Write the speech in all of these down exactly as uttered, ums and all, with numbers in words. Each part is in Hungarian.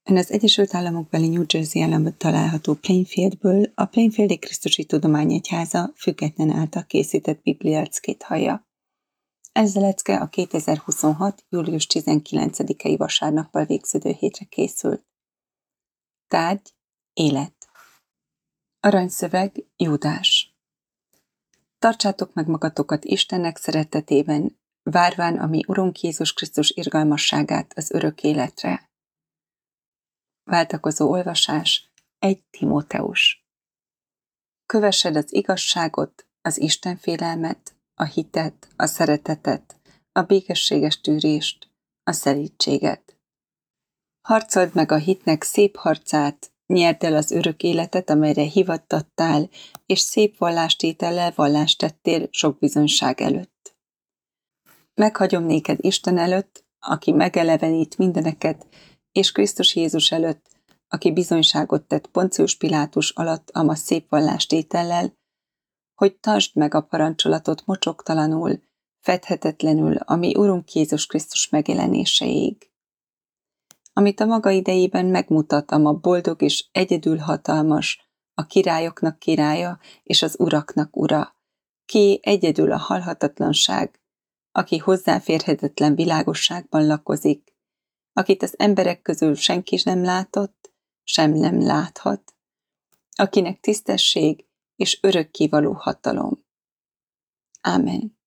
Ön az Egyesült Államokbeli New Jersey államban található Plainfieldből a Plainfieldi Krisztusi Tudományegyháza független által készített biblialeckét hallja. Ez a lecke a kétezer-huszonhat. július tizenkilencedikei vasárnappal végződő hétre készült. Tárgy: élet. Aranyszöveg: Júdás. Tartsátok meg magatokat Istennek szeretetében, várván a mi Urunk Jézus Krisztus irgalmasságát az örök életre. Váltakozó olvasás. egy Timóteus. Kövessed az igazságot, az Istenfélelmet, a hitet, a szeretetet, a békességes tűrést, a szelídséget. Harcold meg a hitnek szép harcát, nyerd el az örök életet, amelyre hivattattál, és szép vallástétellel vallást tettél sok bizonyság előtt. Meghagyom néked Isten előtt, aki megelevenít mindeneket, és Krisztus Jézus előtt, aki bizonyságot tett Poncius Pilátus alatt ama szép vallástétellel, hogy tartsd meg a parancsolatot mocsoktalanul, fedhetetlenül, ami Urunk Jézus Krisztus megjelenéseig. Amit a maga idejében megmutat ama boldog és egyedül hatalmas, a királyoknak királya és az uraknak ura, ki egyedül a halhatatlanság, aki hozzáférhetetlen világosságban lakozik, akit az emberek közül senki nem látott, sem nem láthat, akinek tisztesség és örökkévaló hatalom. Ámen.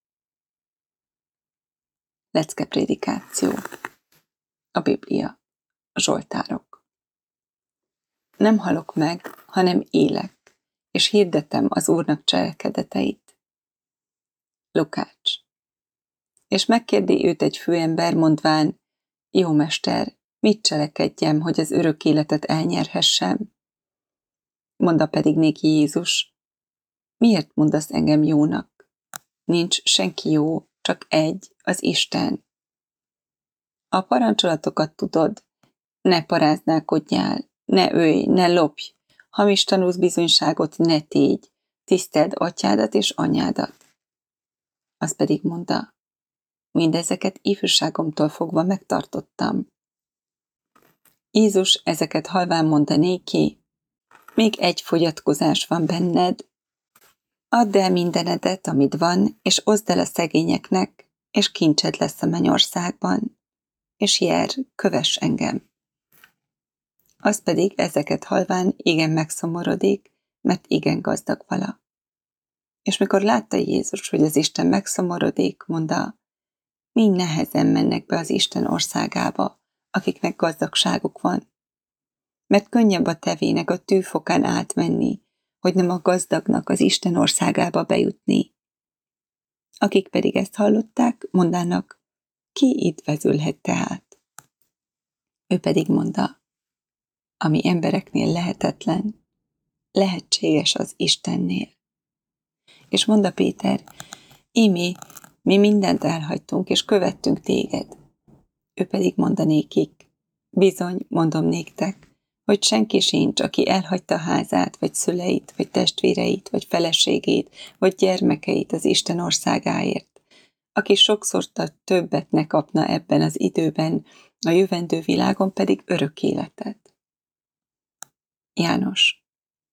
Leckeprédikáció. A Biblia. A Zsoltárok. Nem halok meg, hanem élek, és hirdetem az Úrnak cselekedeteit. Lukács. És megkérdi őt egy főember, mondván: Jó mester, mit cselekedjem, hogy az örök életet elnyerhessem? Mondta pedig néki Jézus: Miért mondasz engem jónak? Nincs senki jó, csak egy, az Isten. A parancsolatokat tudod: ne paráználkodjál, ne ölj, ne lopj, hamis tanús bizonyságot ne tégy, tiszteld atyádat és anyádat. Az pedig mondta: Mindezeket ifjúságomtól fogva megtartottam. Jézus ezeket halván mondta néki: Még egy fogyatkozás van benned. Add el mindenedet, amit van, és oszd el a szegényeknek, és kincsed lesz a mennyországban. És jár, kövess engem. Az pedig ezeket halván igen megszomorodik, mert igen gazdag vala. És mikor látta Jézus, hogy az Isten megszomorodik, mondta: Mi nehezen mennek be az Isten országába, akiknek gazdagságuk van. Mert könnyebb a tevének a tűfokán átmenni, hogy nem a gazdagnak az Isten országába bejutni. Akik pedig ezt hallották, mondának: Ki itt vezülhet tehát? Ő pedig mondta: Ami embereknél lehetetlen, lehetséges az Istennél. És mondta Péter: Ímé, mi mindent elhagytunk, és követtünk téged. Ő pedig mondta nékik: Bizony, mondom néktek, hogy senki sincs, aki elhagyta házát, vagy szüleit, vagy testvéreit, vagy feleségét, vagy gyermekeit az Isten országáért, aki sokszor többet ne kapna ebben az időben, a jövendő világon pedig örök életet. János.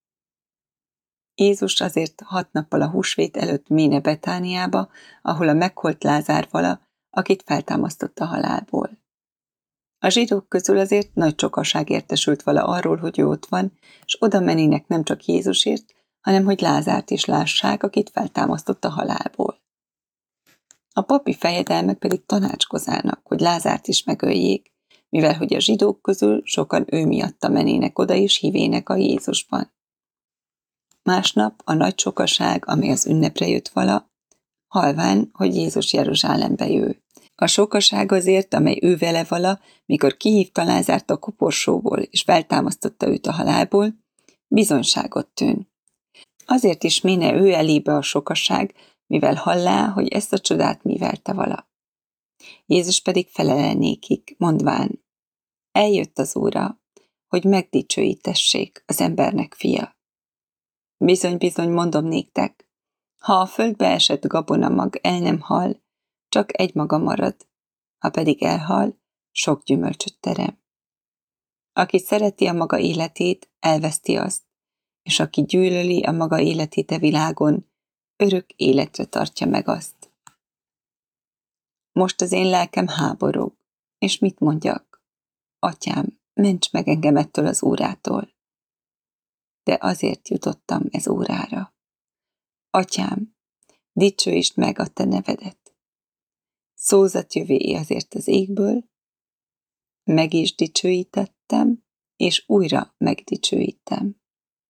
Jézus azért hat nappal a húsvét előtt méne Betániába, ahol a meghalt Lázár vala, akit feltámasztott a halálból. A zsidók közül azért nagy sokaság értesült vala arról, hogy ő ott van, és oda menének nem csak Jézusért, hanem hogy Lázárt is lássák, akit feltámasztott a halálból. A papi fejedelmek pedig tanácskozának, hogy Lázárt is megöljék, mivel hogy a zsidók közül sokan ő miatta menének oda és hívének a Jézusban. Másnap a nagy sokaság, amely az ünnepre jött vala, halván, hogy Jézus Jeruzsálembe jő. A sokaság azért, amely ő vele vala, mikor kihívta Lázárt a koporsóból, és feltámasztotta őt a halálból, bizonyságot tűn. Azért is méne ő elébe a sokaság, mivel hallá, hogy ezt a csodát művelte vala. Jézus pedig felele nékik, mondván: Eljött az óra, hogy megdicsőítessék az embernek fia. Bizony-bizony mondom néktek, ha a földbe esett gabonamag el nem hal, csak egy maga marad, ha pedig elhal, sok gyümölcsöt terem. Aki szereti a maga életét, elveszti azt, és aki gyűlöli a maga életét a világon, örök életre tartja meg azt. Most az én lelkem háborog, és mit mondjak? Atyám, ments meg engem ettől az órától. De azért jutottam ez órára. Atyám, dicsőítsd meg a te nevedet. Szózat jövé azért az égből, meg is dicsőítettem, és újra megdicsőítem.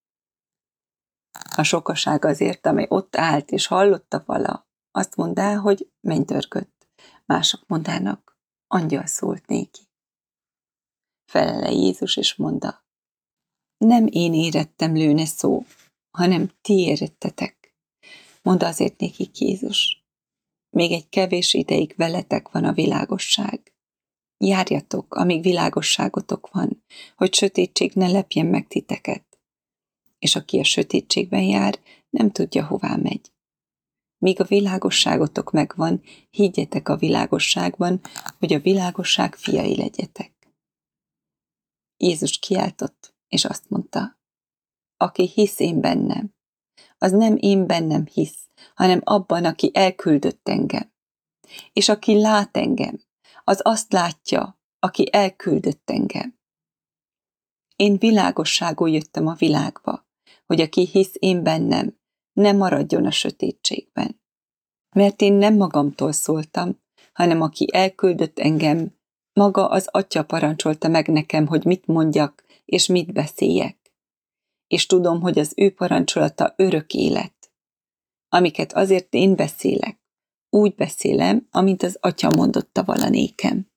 A sokaság azért, amely ott állt és hallotta vala, azt mondá, hogy mennydörgött. Mások mondának, angyal szólt néki. Felele Jézus és mondta, nem én érettem lőne szó, hanem ti érettetek. Mondta azért nékik Jézus, még egy kevés ideig veletek van a világosság. Járjatok, amíg világosságotok van, hogy sötétség ne lepjen meg titeket. És aki a sötétségben jár, nem tudja, hová megy. Míg a világosságotok megvan, higgyetek a világosságban, hogy a világosság fiai legyetek. Jézus kiáltott, és azt mondta, aki hisz én bennem, az nem én bennem hisz, hanem abban, aki elküldött engem. És aki lát engem, az azt látja, aki elküldött engem. Én világosságul jöttem a világba, hogy aki hisz én bennem, ne maradjon a sötétségben. Mert én nem magamtól szóltam, hanem aki elküldött engem, maga az Atya parancsolta meg nekem, hogy mit mondjak, és mit beszéljek. És tudom, hogy az ő parancsolata örök élet. Amiket azért én beszélek, úgy beszélem, amint az Atya mondotta vala nékem.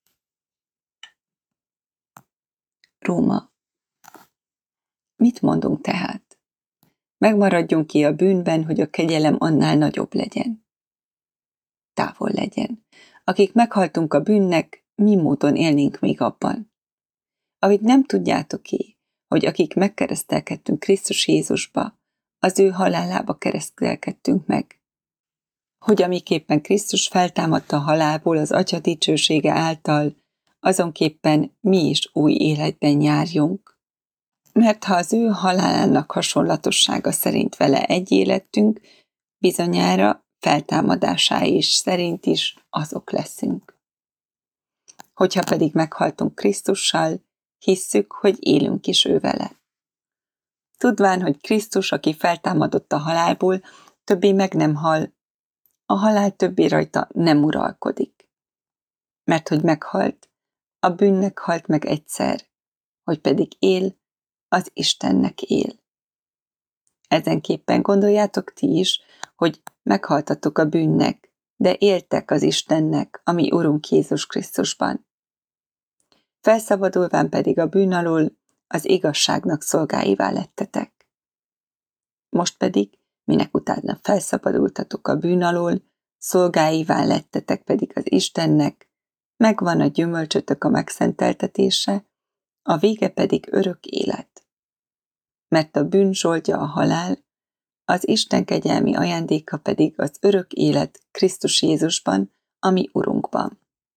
Róma. Mit mondunk tehát? Megmaradjunk ki a bűnben, hogy a kegyelem annál nagyobb legyen. Távol legyen. Akik meghaltunk a bűnnek, mi módon élnénk még abban? Amit nem tudjátok-é, hogy akik megkeresztelkedtünk Krisztus Jézusba, az ő halálába keresztelkedtünk meg. Hogy amiképpen Krisztus feltámadta a halálból az Atya dicsősége által, azonképpen mi is új életben járjunk. Mert ha az ő halálának hasonlatossága szerint vele egy életünk, bizonyára feltámadásá is szerint is azok leszünk. Hogyha pedig meghaltunk Krisztussal, hisszük, hogy élünk is ő vele. Tudván, hogy Krisztus, aki feltámadott a halálból, többé meg nem hal, a halál többé rajta nem uralkodik. Mert hogy meghalt, a bűnnek halt meg egyszer, hogy pedig él, az Istennek él. Ezenképpen gondoljátok ti is, hogy meghaltatok a bűnnek, de éltek az Istennek, ami Urunk Jézus Krisztusban. Felszabadulván pedig a bűn alól az igazságnak szolgáivá lettetek. Most pedig, minek utána felszabadultatok a bűn alól, szolgáivá lettetek pedig az Istennek, megvan a gyümölcsötök a megszenteltetése, a vége pedig örök élet. Mert a bűn zsoldja a halál, az Isten kegyelmi ajándéka pedig az örök élet Krisztus Jézusban, ami Urunkban.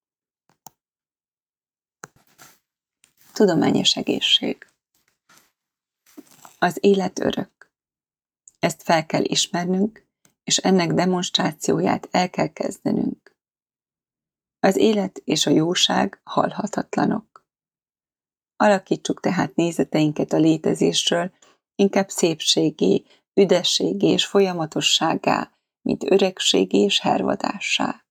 Tudományos egészség. Az élet örök. Ezt fel kell ismernünk, és ennek demonstrációját el kell kezdenünk. Az élet és a jóság halhatatlanok. Alakítsuk tehát nézeteinket a létezésről, inkább szépségé, üdességé és folyamatosságá, mint öregségé és hervadássá.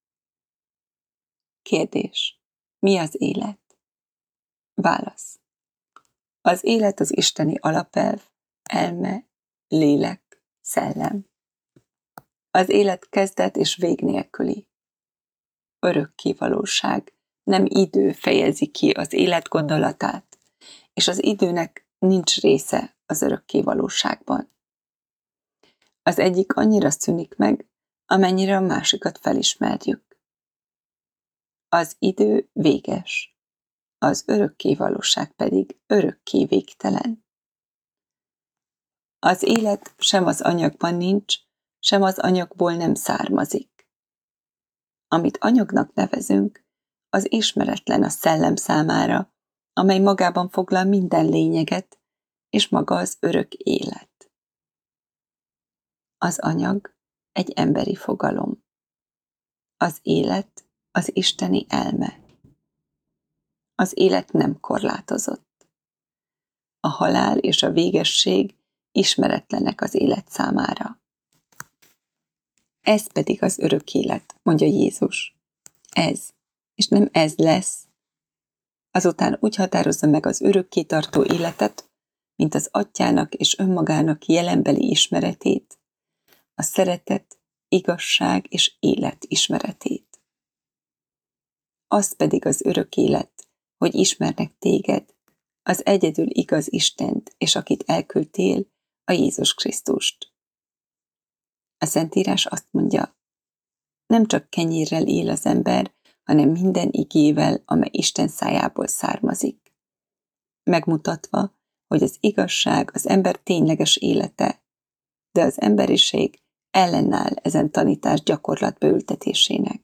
Kérdés. Mi az élet? Válasz. Az élet az isteni alapelv, elme, lélek, szellem. Az élet kezdet és vég nélküli. Örökké valóság, nem idő fejezi ki az élet gondolatát, és az időnek nincs része az örökké valóságban. Az egyik annyira szűnik meg, amennyire a másikat felismerjük. Az idő véges, az örökké valóság pedig örökké végtelen. Az élet sem az anyagban nincs, sem az anyagból nem származik. Amit anyagnak nevezünk, az ismeretlen a szellem számára, amely magában foglal minden lényeget, és maga az örök élet. Az anyag egy emberi fogalom. Az élet az isteni elme. Az élet nem korlátozott. A halál és a végesség ismeretlenek az élet számára. Ez pedig az örök élet, mondja Jézus. Ez, és nem ez lesz. Azután úgy határozza meg az örökké tartó életet, mint az atyának és önmagának jelenbeli ismeretét, a szeretet, igazság és élet ismeretét. Az pedig az örök élet, hogy ismernek téged, az egyedül igaz Istent, és akit elküldtél, a Jézus Krisztust. A Szentírás azt mondja, nem csak kenyérrel él az ember, hanem minden igével, amely Isten szájából származik. Megmutatva, hogy az igazság az ember tényleges élete, de az emberiség ellenáll ezen tanítás gyakorlatba ültetésének.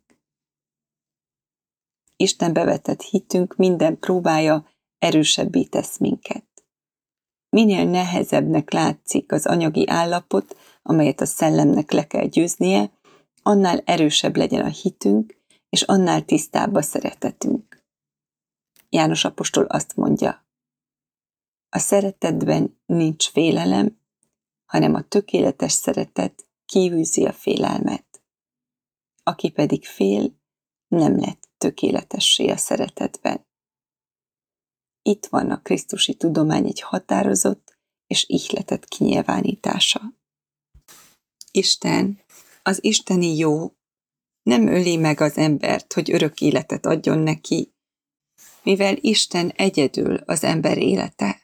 Istenbe vetett hitünk minden próbája erősebbé tesz minket. Minél nehezebbnek látszik az anyagi állapot, amelyet a szellemnek le kell győznie, annál erősebb legyen a hitünk, és annál tisztább a szeretetünk. János apostol azt mondja, a szeretetben nincs félelem, hanem a tökéletes szeretet kiűzi a félelmet. Aki pedig fél, nem lett tökéletessé a szeretetben. Itt van a krisztusi tudomány egy határozott és ihletett kinyilvánítása. Isten, az isteni jó, nem öli meg az embert, hogy örök életet adjon neki, mivel Isten egyedül az ember élete.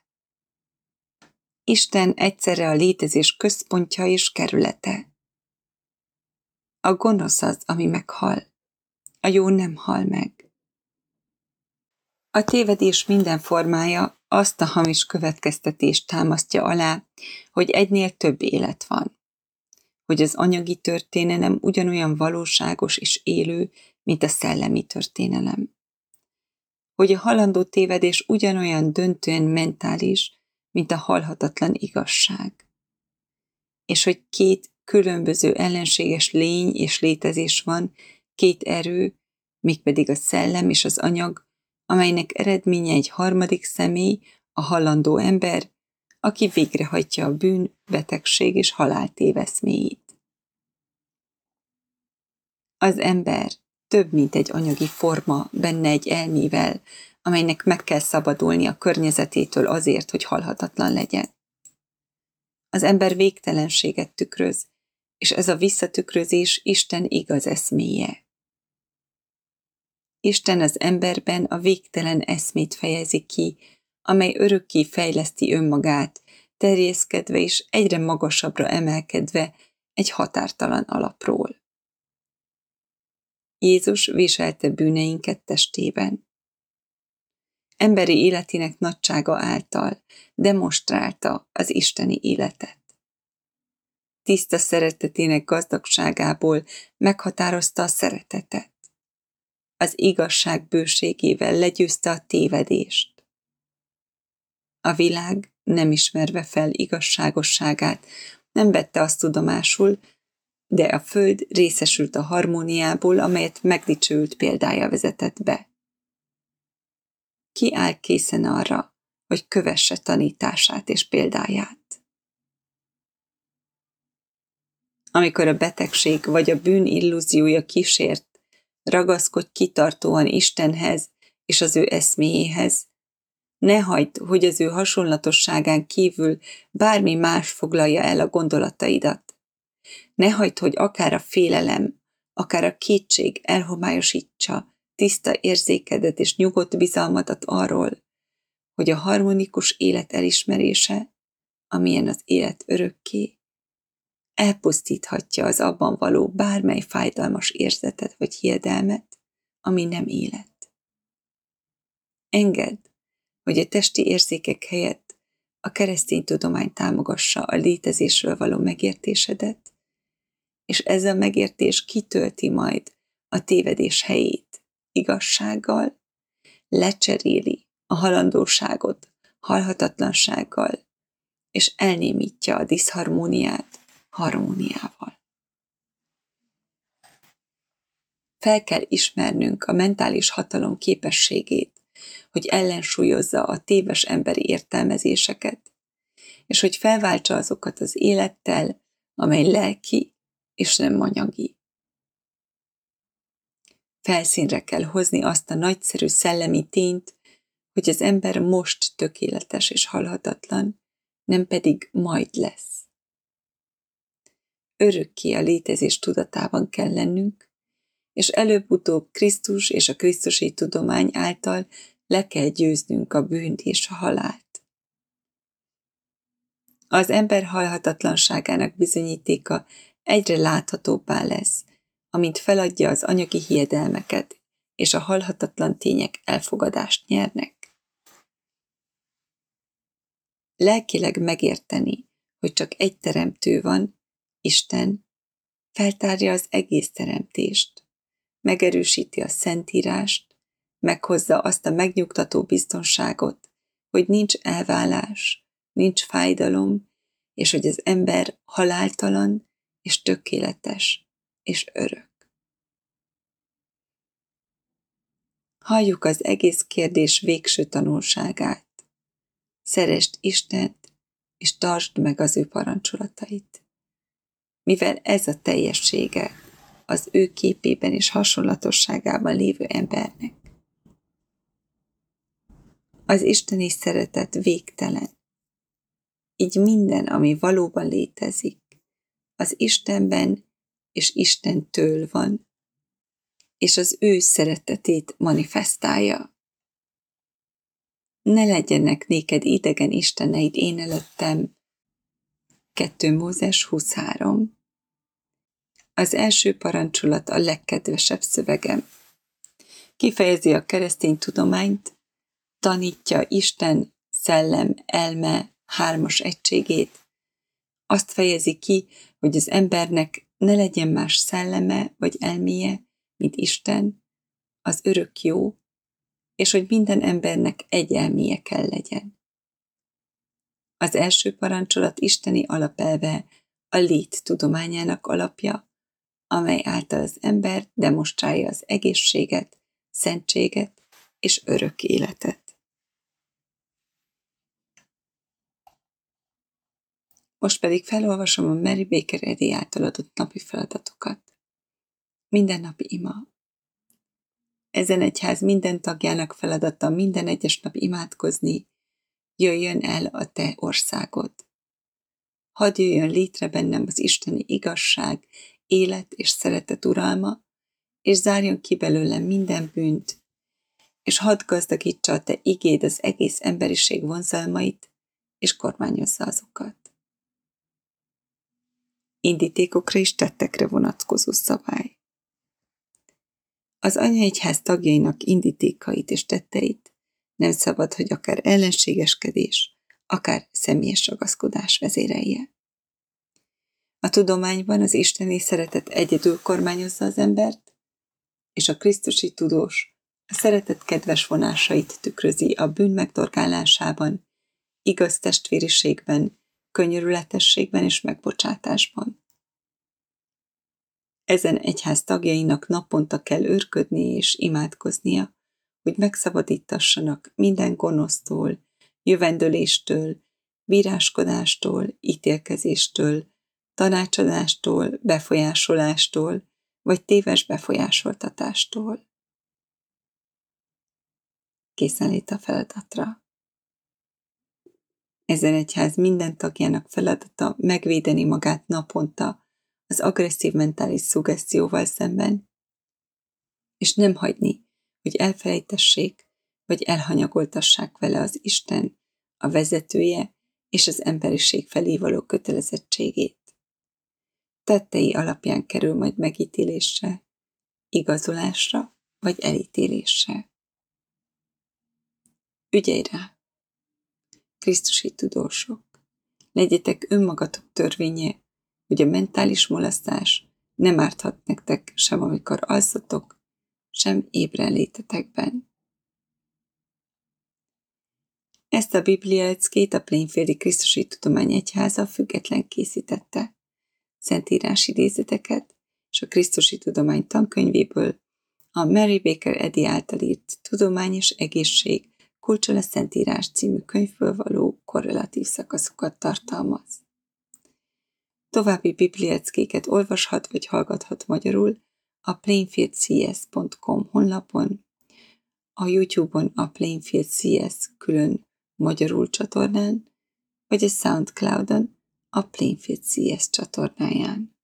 Isten egyszerre a létezés központja és kerülete. A gonosz az, ami meghal, a jó nem hal meg. A tévedés minden formája azt a hamis következtetést támasztja alá, hogy egynél több élet van, hogy az anyagi történelem ugyanolyan valóságos és élő, mint a szellemi történelem, hogy a halandó tévedés ugyanolyan döntően mentális, mint a halhatatlan igazság, és hogy két különböző ellenséges lény és létezés van, két erő, mégpedig a szellem és az anyag, amelynek eredménye egy harmadik személy, a halandó ember, aki végrehajtja a bűn, betegség és halál téveszméjét. Az ember több, mint egy anyagi forma, benne egy elmével, amelynek meg kell szabadulni a környezetétől azért, hogy halhatatlan legyen. Az ember végtelenséget tükröz, és ez a visszatükrözés Isten igaz eszméje. Isten az emberben a végtelen eszmét fejezi ki, amely örökké fejleszti önmagát, terjeszkedve és egyre magasabbra emelkedve egy határtalan alapról. Jézus viselte bűneinket testében. Emberi életének nagysága által demonstrálta az isteni életet. Tiszta szeretetének gazdagságából meghatározta a szeretetet. Az igazság bőségével legyőzte a tévedést. A világ, nem ismerve fel igazságosságát, nem vette azt tudomásul, de a föld részesült a harmóniából, amelyet megdicsőült példája vezetett be. Ki áll készen arra, hogy kövesse tanítását és példáját? Amikor a betegség vagy a bűn illúziója kísért, ragaszkodj kitartóan Istenhez és az ő eszméjéhez. Ne hagyd, hogy az ő hasonlatosságán kívül bármi más foglalja el a gondolataidat. Ne hagyd, hogy akár a félelem, akár a kétség elhomályosítsa tiszta érzékedet és nyugodt bizalmadat arról, hogy a harmonikus élet elismerése, amilyen az élet örökké, elpusztíthatja az abban való bármely fájdalmas érzetet vagy hiedelmet, ami nem élet. Engedd, hogy a testi érzékek helyett a keresztény tudomány támogassa a létezésről való megértésedet, és ez a megértés kitölti majd a tévedés helyét igazsággal, lecseréli a halandóságot halhatatlansággal, és elnémítja a diszharmóniát harmóniával. Fel kell ismernünk a mentális hatalom képességét, hogy ellensúlyozza a téves emberi értelmezéseket, és hogy felváltsa azokat az élettel, amely lelki és nem anyagi. Felszínre kell hozni azt a nagyszerű szellemi tényt, hogy az ember most tökéletes és halhatatlan, nem pedig majd lesz. Örökké a létezés tudatában kell lennünk, és előbb-utóbb Krisztus és a krisztusi tudomány által le kell győznünk a bűnt és a halált. Az ember halhatatlanságának bizonyítéka egyre láthatóbbá lesz, amint feladja az anyagi hiedelmeket, és a halhatatlan tények elfogadást nyernek. Lelkileg megérteni, hogy csak egy teremtő van, Isten, feltárja az egész teremtést, megerősíti a Szentírást, meghozza azt a megnyugtató biztonságot, hogy nincs elválás, nincs fájdalom, és hogy az ember haláltalan és tökéletes és örök. Halljuk az egész kérdés végső tanulságát. Szeresd Istent, és tartsd meg az ő parancsolatait. Mivel ez a teljessége az ő képében és hasonlatosságában lévő embernek. Az isteni szeretet végtelen. Így minden, ami valóban létezik, az Istenben és Istentől van, és az ő szeretetét manifestálja. Ne legyenek néked idegen isteneid én előttem. kettő Mózes huszonhárom. Az első parancsolat a legkedvesebb szövegem. Kifejezi a keresztény tudományt, tanítja Isten, szellem, elme hármas egységét. Azt fejezi ki, hogy az embernek ne legyen más szelleme vagy elméje, mint Isten, az örök jó, és hogy minden embernek egy elméje kell legyen. Az első parancsolat isteni alapelve a lét tudományának alapja, amely által az ember demonstrálja az egészséget, szentséget és örök életet. Most pedig felolvasom a Mary Baker Eddy által adott napi feladatokat. Mindennapi ima. Ezen egyház minden tagjának feladata minden egyes nap imádkozni, jöjjön el a te országod. Hadd jöjjön létre bennem az isteni igazság, élet és szeretet uralma, és zárjon ki belőlem minden bűnt, és hadd gazdagítsa a te igéd az egész emberiség vonzalmait, és kormányozza azokat. Indítékokra és tettekre vonatkozó szabály. Az anyaegyház tagjainak indítékait és tetteit nem szabad, hogy akár ellenségeskedés, akár személyes ragaszkodás vezérelje. A tudományban az isteni szeretet egyedül kormányozza az embert, és a krisztusi tudós a szeretet kedves vonásait tükrözi a bűn megdorgálásában, igaz testvériségben, könyörületességben és megbocsátásban. Ezen egyház tagjainak naponta kell őrködni és imádkoznia, hogy megszabadítassanak minden gonosztól, jövendöléstől, bíráskodástól, ítélkezéstől, tanácsadástól, befolyásolástól, vagy téves befolyásoltatástól. Készenlét a feladatra. Ezen egyház minden tagjának feladata megvédeni magát naponta az agresszív mentális szuggesztióval szemben, és nem hagyni, hogy elfelejtessék, vagy elhanyagoltassák vele az Isten, a vezetője és az emberiség felé való kötelezettségét. Tettei alapján kerül majd megítélésre, igazolásra vagy elítélésre. Ügyelj rá! Krisztusi tudósok, legyetek önmagatok törvénye, hogy a mentális mulasztás nem árthat nektek sem amikor alszatok, sem ébren létetekben. Ezt a biblialeckét a Plainfieldi Krisztusi Tudomány Egyháza független készítette. Szentírás idézeteket és a Krisztusi Tudomány tankönyvéből a Mary Baker Eddy által írt Tudomány és Egészség kulcsa a Szentírás című könyvből való korrelatív szakaszokat tartalmaz. További biblialeckéket olvashat vagy hallgathat magyarul a plainfield c s pont com honlapon, a YouTube-on a Plainfield C S külön magyarul csatornán, vagy a SoundCloud-on a Plainfield C S csatornáján.